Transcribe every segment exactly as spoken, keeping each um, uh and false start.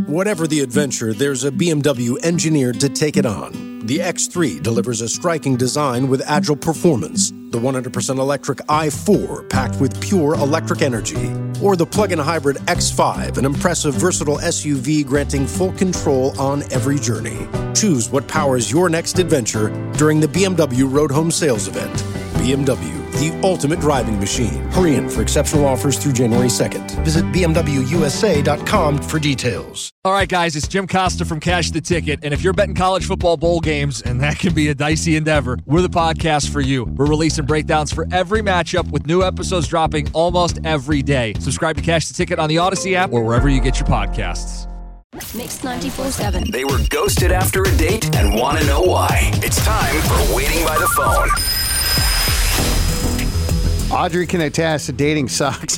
Whatever the adventure, there's a B M W engineered to take it on. The X three delivers a striking design with agile performance. The one hundred percent electric i four, packed with pure electric energy. Or the plug-in hybrid X five, an impressive, versatile S U V granting full control on every journey. Choose what powers your next adventure during the B M W Road Home Sales Event. B M W, the ultimate driving machine. Hurry in for exceptional offers through January second. Visit B M W U S A dot com for details. All right, guys, it's Jim Costa from Cash the Ticket. And if you're betting college football bowl games, and that can be a dicey endeavor, we're the podcast for you. We're releasing breakdowns for every matchup with new episodes dropping almost every day. Subscribe to Cash the Ticket on the Odyssey app or wherever you get your podcasts. Mix ninety-four seven. They were ghosted after a date and want to know why. It's time for Waiting by the Phone. Audrey can attest that dating sucks.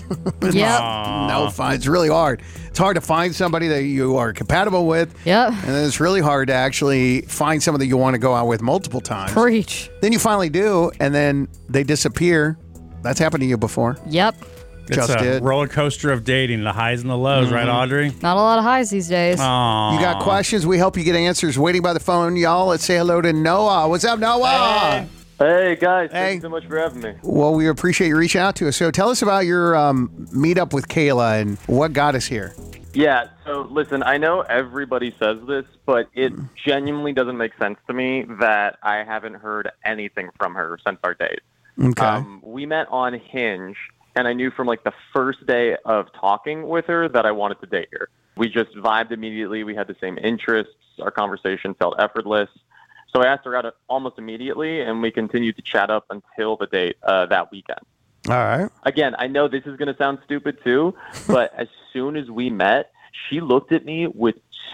Yep. No fun. It's really hard. It's hard to find somebody that you are compatible with. Yep. And then it's really hard to actually find someone that you want to go out with multiple times. Preach. Then you finally do, and then they disappear. That's happened to you before. Yep. It's Just a did. roller coaster of dating, the highs and the lows, Mm-hmm. right, Audrey? Not a lot of highs these days. Aww. You got questions? We help you get answers. Waiting by the phone, y'all. Let's say hello to Noah. What's up, Noah? Hey. Hey, guys. Hey. Thank you so much for having me. Well, we appreciate you reaching out to us. So tell us about your um, meetup with Kayla and what got us here. Yeah, so listen, I know everybody says this, but it genuinely doesn't make sense to me that I haven't heard anything from her since our date. Okay. Um, we met on Hinge, and I knew from like the first day of talking with her that I wanted to date her. We just vibed immediately. We had the same interests. Our conversation felt effortless. So I asked her out almost immediately, and we continued to chat up until the date uh, that weekend. All right. Again, I know this is going to sound stupid too, but as soon as we met, she looked at me with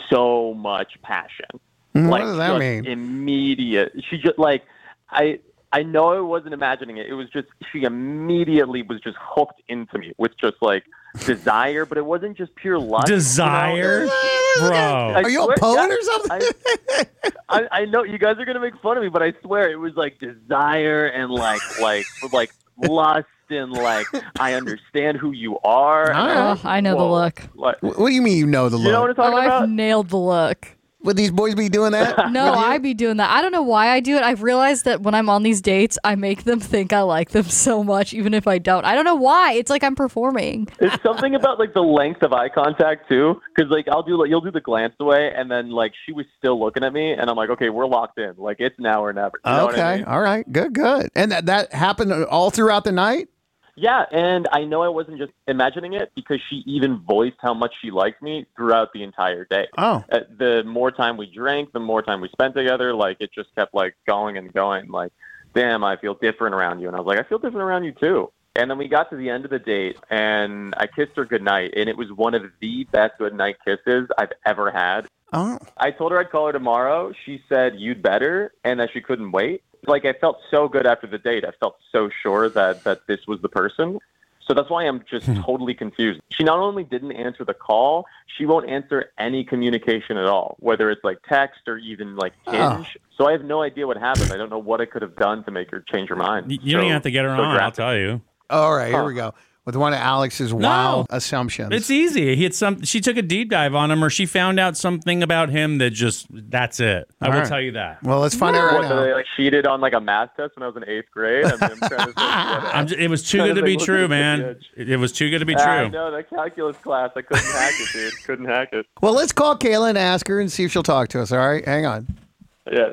so much passion. What like, does that just mean? Immediate. She just like I. I know I wasn't imagining it. It was just she immediately was just hooked into me with just like desire, but it wasn't just pure lust. Desire? You know? Bro. I Are you a swear- poet yeah, or something? I, I, I know you guys are gonna make fun of me, but I swear it was like desire and like like like lust and like I understand who you are. And I Oh, was, I know the whoa. look. Like, What do you mean you know the you know what look? I'm Oh, talking I've about? nailed the look. Would these boys be doing that? No, I be doing that. I don't know why I do it. I've realized that when I'm on these dates, I make them think I like them so much, even if I don't. I don't know why. It's like I'm performing. It's something about like the length of eye contact too, because like I'll do like you'll do the glance away, and then like she was still looking at me, and I'm like, okay, we're locked in. Like it's now or never. You know Okay. what I mean? All right. Good, good. And that, that happened all throughout the night? Yeah, and I know I wasn't just imagining it because she even voiced how much she liked me throughout the entire day. Oh. Uh, the more time we drank, the more time we spent together. Like it just kept like going and going. Like, damn, I feel different around you, and I was like, I feel different around you too. And then we got to the end of the date, and I kissed her goodnight, and it was one of the best goodnight kisses I've ever had. Oh. I told her I'd call her tomorrow. She said, you'd better, and that she couldn't wait. Like, I felt so good after the date. I felt so sure that, that this was the person. So that's why I'm just totally confused. She not only didn't answer the call, she won't answer any communication at all, whether it's like text or even like Hinge. Oh. So I have no idea what happened. I don't know what I could have done to make her change her mind. You you don't So- even have to get her so on, I'll drastic. tell you. All right. Here Huh. we go. With one of Alex's wild assumptions. It's easy. He had some. She took a deep dive on him, or she found out something about him that just, that's it. I All will right. tell you that. Well, let's find out right What, that now. I like cheated on like a math test when I was in eighth grade? I mean, I'm trying to think, what, uh, I'm just, it was too Trying good to to be think, true, look at man. the edge. It, it was too good to be I true. know, that calculus class. I couldn't hack it, dude. Couldn't hack it. Well, let's call Kayla and ask her and see if she'll talk to us. All right. Hang on. Yeah.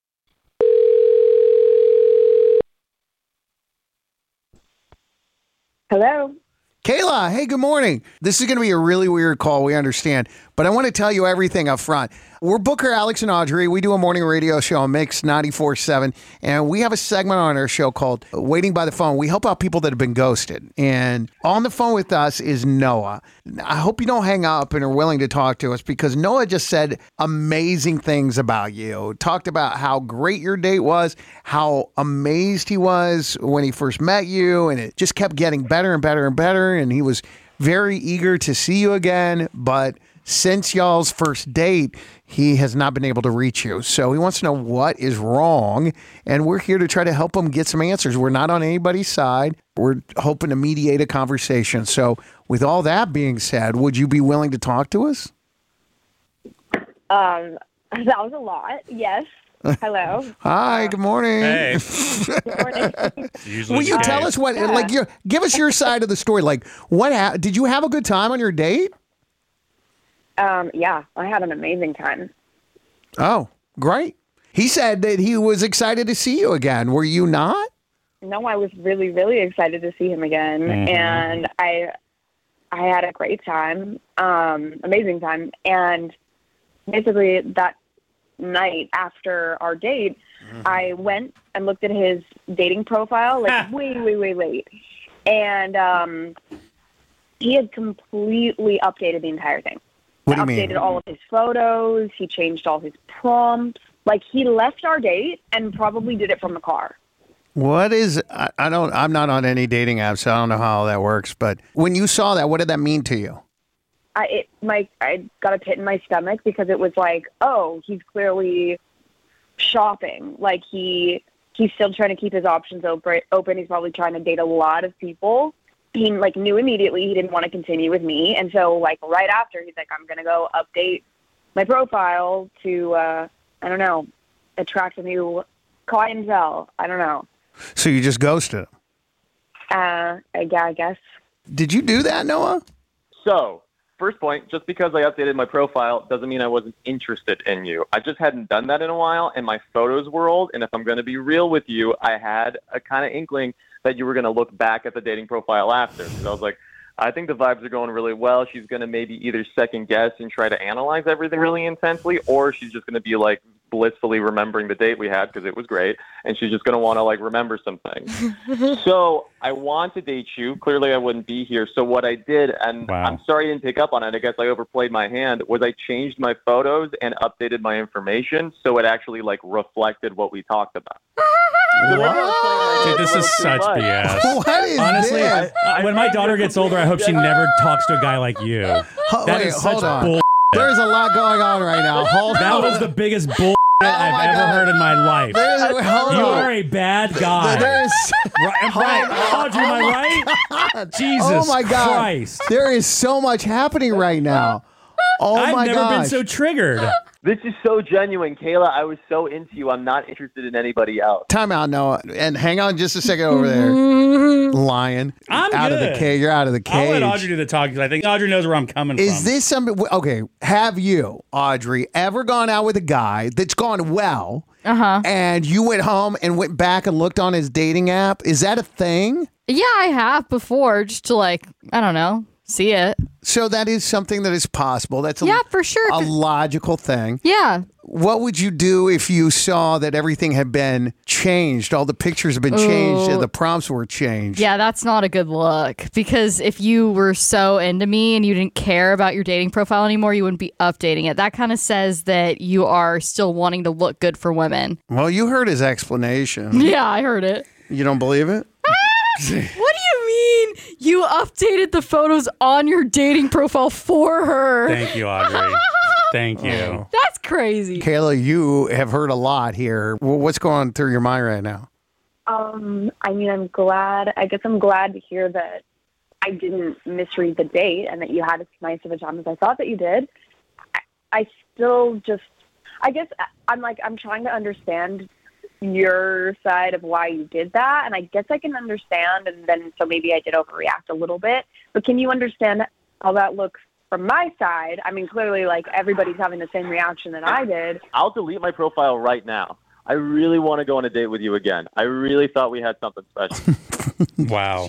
Hello. Kayla, hey, good morning. This is going to be a really weird call, we understand, but I want to tell you everything up front. We're Booker, Alex, and Audrey. We do a morning radio show on Mix ninety-four seven, and we have a segment on our show called Waiting by the Phone. We help out people that have been ghosted, and on the phone with us is Noah. I hope you don't hang up and are willing to talk to us, because Noah just said amazing things about you. Talked about how great your date was, how amazed he was when he first met you, and it just kept getting better and better and better, and he was very eager to see you again, but since y'all's first date, he has not been able to reach you. So he wants to know what is wrong, and we're here to try to help him get some answers. We're not on anybody's side. We're hoping to mediate a conversation. So with all that being said, would you be willing to talk to us? Um, that was a lot. Yes. Hello. Hi. Good morning. Hey. Good morning. Usually Will you the tell case. us what? Like, your give us your side of the story. Like, what? Ha- did you have a good time on your date? Um, yeah, I had an amazing time. Oh, great. He said that he was excited to see you again. Were you not? No, I was really, really excited to see him again, Mhm. and I, I had a great time, um, amazing time, and basically that night after our date, I went and looked at his dating profile, like way, way, way late, and um, he had completely updated the entire thing. What do you updated mean? all of his photos. He changed all his prompts. Like, he left our date and probably did it from the car. What is? I, I don't. I'm not on any dating apps, so I don't know how that works. But when you saw that, what did that mean to you? I it, my I got a pit in my stomach because it was like, oh, he's clearly shopping. Like, he he's still trying to keep his options open. Open. He's probably trying to date a lot of people. He like knew immediately he didn't want to continue with me, and so like right after, he's like, I'm gonna go update my profile to uh, I don't know, attract a new clientele. I don't know. So you just ghosted him. Uh, I, yeah, I guess. Did you do that, Noah? So, first point, just because I updated my profile doesn't mean I wasn't interested in you. I just hadn't done that in a while, and my photos were old, and if I'm going to be real with you, I had a kind of inkling that you were going to look back at the dating profile after. Because I was like, I think the vibes are going really well. She's going to maybe either second guess and try to analyze everything really intensely, or she's just going to be like blissfully remembering the date we had because it was great, and she's just going to want to like remember some things. So I want to date you. Clearly I wouldn't be here. So what I did, and Wow. I'm sorry I didn't pick up on it, I guess I overplayed my hand, was I changed my photos and updated my information so it actually like reflected what we talked about. Dude, this is such B S. What is Honestly, this? I- when my daughter gets older, I hope she never talks to a guy like you. Ho- That wait, is such hold on. bull. There's a lot going on right now. Hold That on. was the biggest bull I've my ever God. heard in my life. There's, hold You on. are a bad guy. There's, Right, right. Audrey, am I right? Jesus oh my God. Christ. There is so much happening right now. Oh I've my never gosh. been so triggered. This is so genuine, Kayla. I was so into you. I'm not interested in anybody else. Time out, Noah. And hang on just a second over there. Lion. I'm out of good. the cage. You're out of the I'll let cage. Audrey do the talking because I think Audrey knows where I'm coming Is from. this something? Okay, have you, Audrey, ever gone out with a guy that's gone well, Uh-huh. and you went home and went back and looked on his dating app? Is that a thing? Yeah, I have before, just to like, I don't know, see it. So that is something that is possible. That's a, Yeah, for sure. a If it- logical thing. Yeah. What would you do if you saw that everything had been changed? All the pictures have been changed and Ooh. the prompts were changed. Yeah, that's not a good look because if you were so into me and you didn't care about your dating profile anymore, you wouldn't be updating it. That kind of says that you are still wanting to look good for women. Well, you heard his explanation. Yeah, I heard it. You don't believe it? What do you mean you updated the photos on your dating profile for her? Thank you, Audrey. Thank you. That's crazy. Kayla, you have heard a lot here. Well, what's going through your mind right now? Um, I mean, I'm glad. I guess I'm glad to hear that I didn't misread the date and that you had as nice of a time as I thought that you did. I, I still just, I guess I'm like, I'm trying to understand your side of why you did that. And I guess I can understand. And then, so maybe I did overreact a little bit. But can you understand how that looks from my side? I mean, clearly, like, everybody's having the same reaction that I did. I'll delete my profile right now. I really want to go on a date with you again. I really thought we had something special. Wow.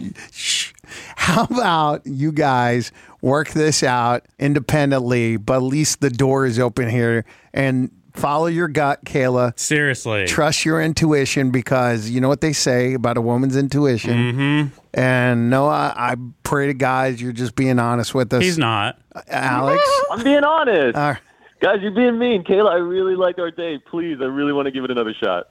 How about you guys work this out independently, but at least the door is open here, and follow your gut, Kayla. Seriously. Trust your intuition, because you know what they say about a woman's intuition. Mm-hmm. And Noah, I pray to guys you're just being honest with us. He's not. Alex? I'm being honest. Uh, Guys, you're being mean. Kayla, I really liked our date. Please, I really want to give it another shot.